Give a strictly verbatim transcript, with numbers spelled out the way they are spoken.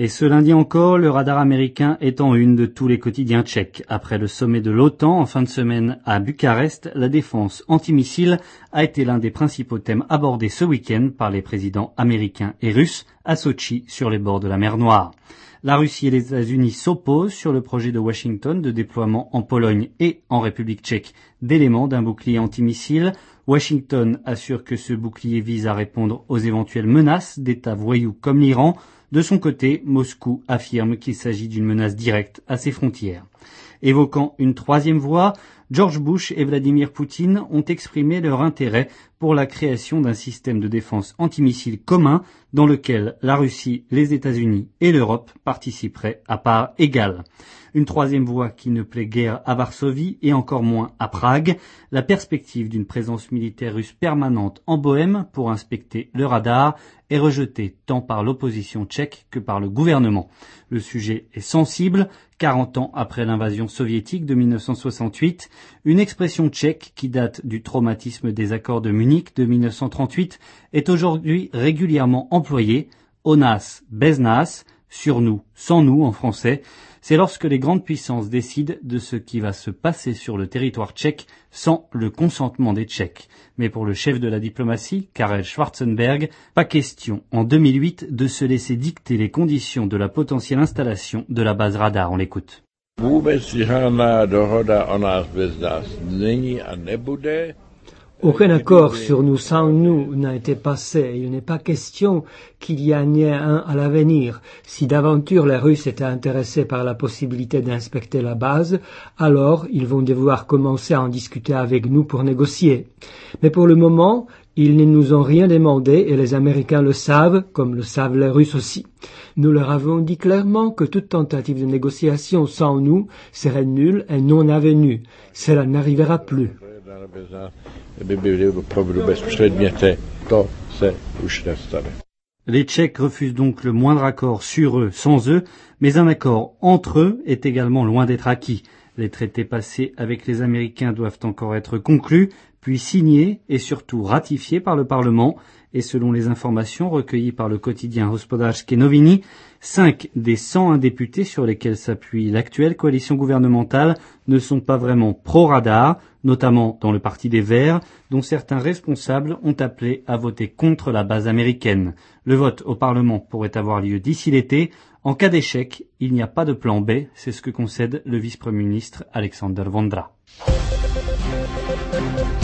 Et ce lundi encore, le radar américain est en une de tous les quotidiens tchèques. Après le sommet de l'OTAN en fin de semaine à Bucarest, la défense antimissile a été l'un des principaux thèmes abordés ce week-end par les présidents américains et russes à Sotchi sur les bords de la mer Noire. La Russie et les États-Unis s'opposent sur le projet de Washington de déploiement en Pologne et en République tchèque d'éléments d'un bouclier antimissile. Washington assure que ce bouclier vise à répondre aux éventuelles menaces d'États voyous comme l'Iran. De son côté, Moscou affirme qu'il s'agit d'une menace directe à ses frontières. Évoquant une troisième voie, George Bush et Vladimir Poutine ont exprimé leur intérêt pour la création d'un système de défense antimissile commun dans lequel la Russie, les États-Unis et l'Europe participeraient à part égale. Une troisième voie qui ne plaît guère à Varsovie et encore moins à Prague, la perspective d'une présence militaire russe permanente en Bohème pour inspecter le radar est rejetée tant par l'opposition tchèque que par le gouvernement. Le sujet est sensible, quarante ans après l'invasion soviétique de mille neuf cent soixante-huit, une expression tchèque qui date du traumatisme des accords de Munich de mille neuf cent trente-huit est aujourd'hui régulièrement employée, o nás bez nás, sur nous, sans nous en français. C'est lorsque les grandes puissances décident de ce qui va se passer sur le territoire tchèque sans le consentement des Tchèques. Mais pour le chef de la diplomatie, Karel Schwarzenberg, pas question en deux mille huit de se laisser dicter les conditions de la potentielle installation de la base radar. On l'écoute. Vůbec žádná dohoda o nás bez nás není a nebude. Aucun accord sur nous sans nous n'a été passé. Il n'est pas question qu'il y en ait un à l'avenir. Si d'aventure les Russes étaient intéressés par la possibilité d'inspecter la base, alors ils vont devoir commencer à en discuter avec nous pour négocier. Mais pour le moment, ils ne nous ont rien demandé et les Américains le savent, comme le savent les Russes aussi. Nous leur avons dit clairement que toute tentative de négociation sans nous serait nulle et non avenue. Cela n'arrivera plus. Les Tchèques refusent donc le moindre accord sur eux, sans eux, mais un accord entre eux est également loin d'être acquis. Les traités passés avec les Américains doivent encore être conclus, puis signés et surtout ratifiés par le Parlement. Et selon les informations recueillies par le quotidien Hospodářské noviny, cinq des cent un députés sur lesquels s'appuie l'actuelle coalition gouvernementale ne sont pas vraiment pro-radar, notamment dans le Parti des Verts, dont certains responsables ont appelé à voter contre la base américaine. Le vote au Parlement pourrait avoir lieu d'ici l'été. En cas d'échec, il n'y a pas de plan B, c'est ce que concède le vice-premier ministre Alexander Vondra.